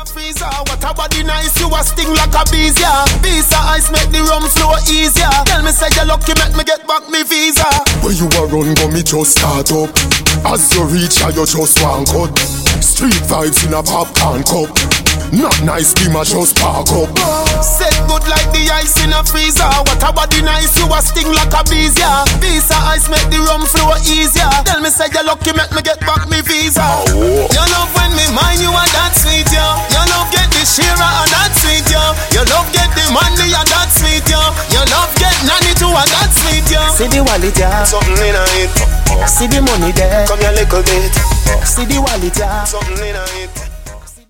a freezer. What a body nice, you a sting like a bees, yeah. Piece of ice make the rum flow easier. Tell me say you're lucky, make me get back me visa. Where you a run, go me just start up. As you reach, you just one cut. Street vibes in a popcorn cup. Not nice, be my just park up. Set good like the ice in a freezer. What a body nice, you a sting like a bees, yeah. Piece of ice make the rum flow easier. Tell me say you're lucky, make me get back me visa. You love when me mind you are that sweet, yeah. You love get the shira and that sweet, yeah. You love get the money and that sweet, yeah. You love get nanny too and that sweet, yeah. See the wallet, yeah. Something in it. See the money there. Come here little bit. See the wallet, yeah. Something in it.